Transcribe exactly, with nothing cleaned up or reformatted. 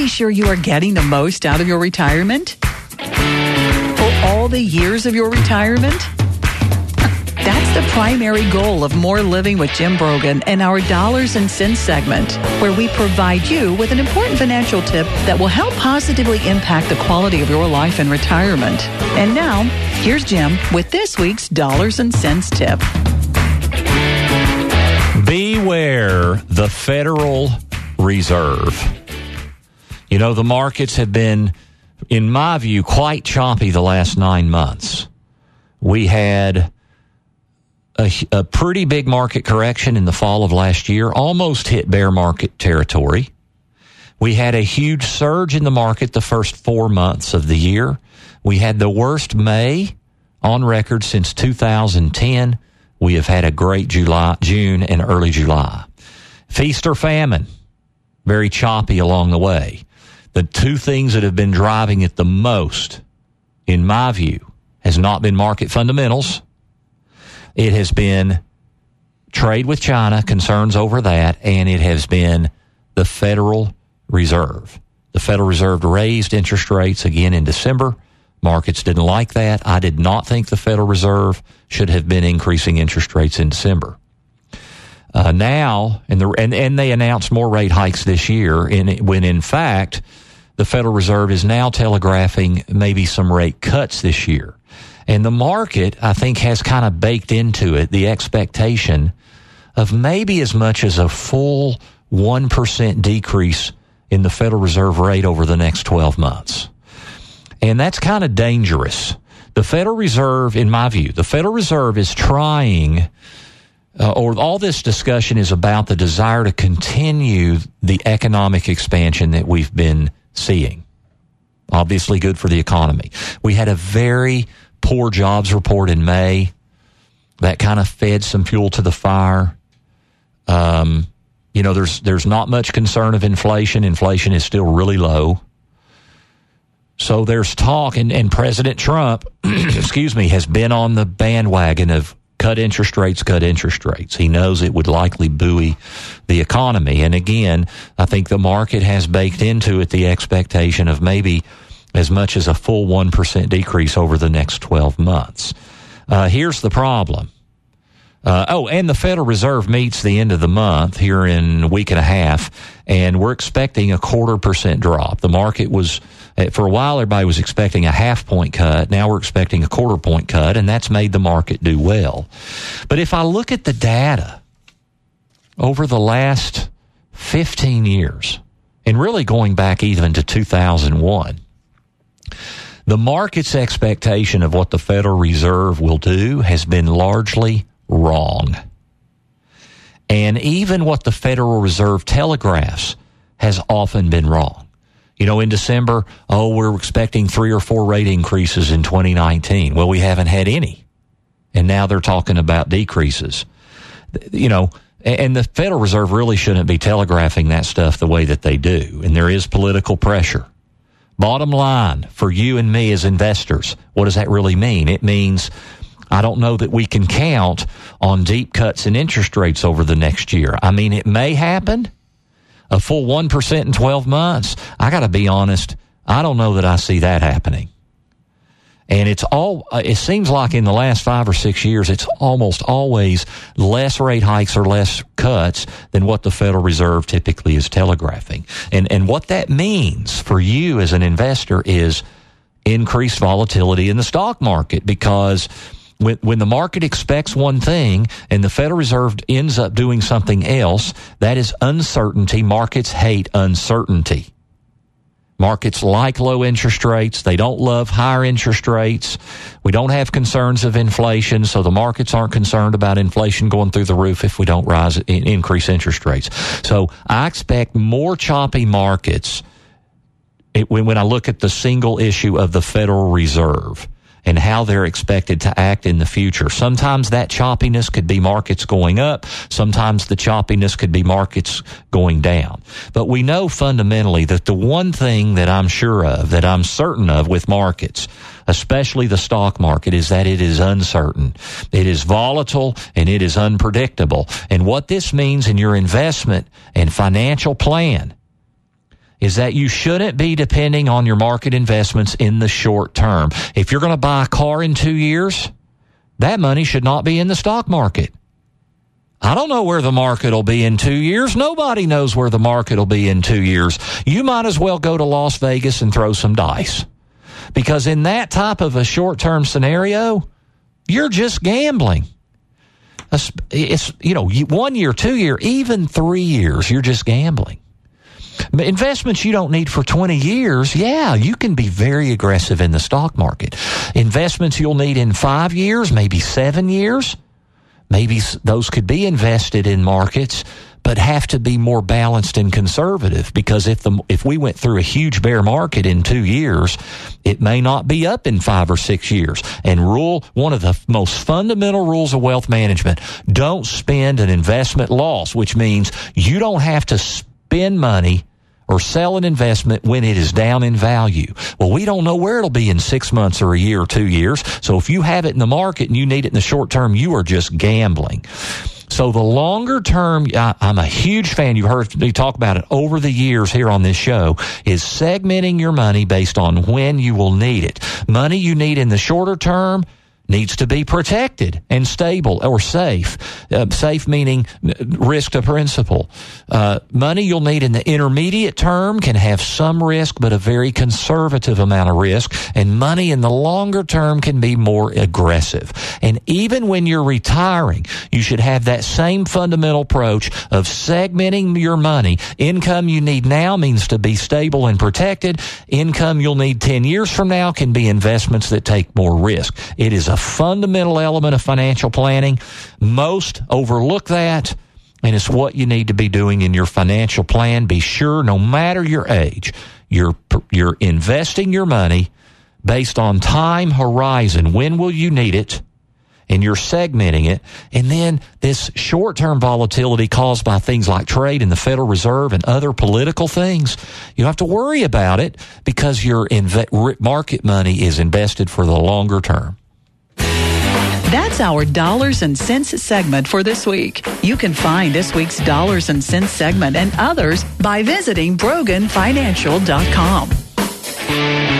be sure you are getting the most out of your retirement? For all the years of your retirement? That's the primary goal of More Living with Jim Brogan and our Dollars and Cents segment, where we provide you with an important financial tip that will help positively impact the quality of your life in retirement. And now, here's Jim with this week's Dollars and Cents tip. Beware the Federal Reserve. You know, the markets have been, in my view, quite choppy the last nine months. We had A, a pretty big market correction in the fall of last year, almost hit bear market territory. We had a huge surge in the market the first four months of the year. We had the worst May on record since two thousand ten. We have had a great July, June and early July. Feast or famine, very choppy along the way. The two things that have been driving it the most, in my view, has not been market fundamentals. It has been trade with China, concerns over that, and it has been the Federal Reserve. The Federal Reserve raised interest rates again in December. Markets didn't like that. I did not think the Federal Reserve should have been increasing interest rates in December. Uh, now, and, the, and, and they announced more rate hikes this year, in, when in fact, the Federal Reserve is now telegraphing maybe some rate cuts this year. And the market, I think, has kind of baked into it the expectation of maybe as much as a full one percent decrease in the Federal Reserve rate over the next twelve months. And that's kind of dangerous. The Federal Reserve, in my view, the Federal Reserve is trying, uh, or all this discussion is about the desire to continue the economic expansion that we've been seeing. Obviously good for the economy. We had a very poor jobs report in May. That kind of fed some fuel to the fire. Um, you know, there's there's not much concern of inflation. Inflation is still really low. So there's talk, and, and President Trump, excuse me, has been on the bandwagon of cut interest rates, cut interest rates. He knows it would likely buoy the economy. And again, I think the market has baked into it the expectation of maybe as much as a full one percent decrease over the next twelve months. Uh, here's the problem. Uh, oh, and the Federal Reserve meets the end of the month here in a week and a half, and we're expecting a quarter percent drop. The market was, for a while, everybody was expecting a half point cut. Now we're expecting a quarter point cut, and that's made the market do well. But if I look at the data over the last fifteen years, and really going back even to two thousand one, the market's expectation of what the Federal Reserve will do has been largely wrong. And even what the Federal Reserve telegraphs has often been wrong. You know, in December, oh, we're expecting three or four rate increases in twenty nineteen. Well, we haven't had any. And now they're talking about decreases. You know, and the Federal Reserve really shouldn't be telegraphing that stuff the way that they do. And there is political pressure. Bottom line, for you and me as investors, what does that really mean? It means I don't know that we can count on deep cuts in interest rates over the next year. I mean, it may happen, a full one percent in twelve months. I got to be honest, I don't know that I see that happening. And it's all, it seems like in the last five or six years, it's almost always less rate hikes or less cuts than what the Federal Reserve typically is telegraphing. And, and what that means for you as an investor is increased volatility in the stock market, because when, when the market expects one thing and the Federal Reserve ends up doing something else, that is uncertainty. Markets hate uncertainty. Markets like low interest rates. They don't love higher interest rates. We don't have concerns of inflation, so the markets aren't concerned about inflation going through the roof if we don't rise, increase interest rates. So I expect more choppy markets it, when, when I look at the single issue of the Federal Reserve and how they're expected to act in the future. Sometimes that choppiness could be markets going up. Sometimes the choppiness could be markets going down. But we know fundamentally that the one thing that I'm sure of, that I'm certain of with markets, especially the stock market, is that it is uncertain. It is volatile and it is unpredictable. And what this means in your investment and financial plan is that you shouldn't be depending on your market investments in the short term. If you're going to buy a car in two years, that money should not be in the stock market. I don't know where the market will be in two years. Nobody knows where the market will be in two years. You might as well go to Las Vegas and throw some dice. Because in that type of a short-term scenario, you're just gambling. It's, you know, one year, two year, even three years, you're just gambling. Investments you don't need for twenty years, yeah, you can be very aggressive in the stock market. Investments you'll need in five years, maybe seven years, maybe those could be invested in markets, but have to be more balanced and conservative, because if the if we went through a huge bear market in two years, it may not be up in five or six years. And rule one of the most fundamental rules of wealth management: don't spend an investment loss, which means you don't have to spend money or sell an investment when it is down in value. Well, we don't know where it'll be in six months or a year or two years. So if you have it in the market and you need it in the short term, you are just gambling. So the longer term, I, I'm a huge fan, you heard me talk about it over the years here on this show, is segmenting your money based on when you will need it. Money you need in the shorter term needs to be protected and stable or safe. Uh, safe meaning risk to principal. Uh, money you'll need in the intermediate term can have some risk, but a very conservative amount of risk. And money in the longer term can be more aggressive. And even when you're retiring, you should have that same fundamental approach of segmenting your money. Income you need now means to be stable and protected. Income you'll need ten years from now can be investments that take more risk. It is a fundamental element of financial planning. Most overlook that, and it's what you need to be doing in your financial plan. Be sure, no matter your age, you're you're investing your money based on time horizon. When will you need it? And you're segmenting it. And then this short-term volatility caused by things like trade and the Federal Reserve and other political things, you don't have to worry about it, because your inve- market money is invested for the longer term. That's our Dollars and Cents segment for this week. You can find this week's Dollars and Cents segment and others by visiting Brogan Financial dot com.